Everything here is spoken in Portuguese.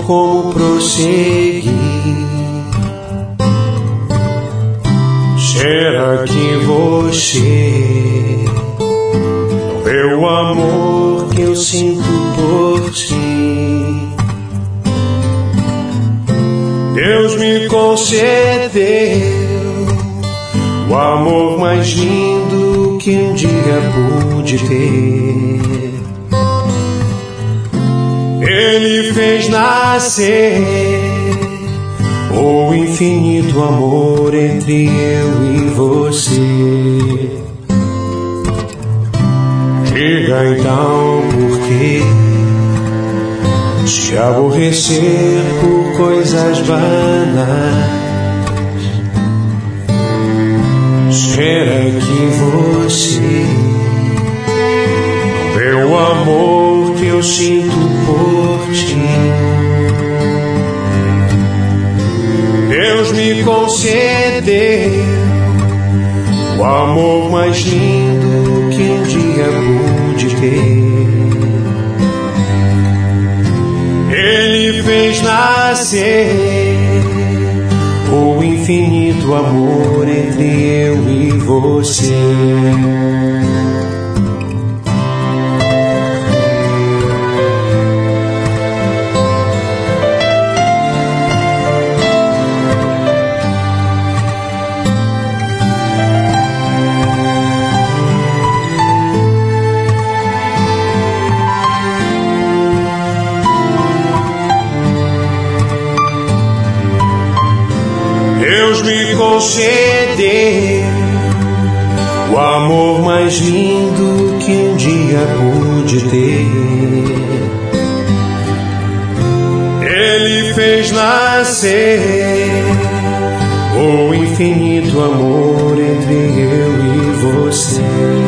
como prosseguir. Será que você não vê o amor que eu sinto por ti? Deus me concedeu o amor mais lindo que um dia pude ter. Ele fez nascer o infinito amor entre eu e você. Diga então por que se aborrecer por coisas banais? Será que você não vê o amor que eu sinto por ti? Deus me concedeu o amor mais lindo que um dia pude ter. Ele fez nascer o infinito amor entre eu e você. Deus me concedeu o amor mais lindo que um dia pude ter. Ele fez nascer o infinito amor entre eu e você.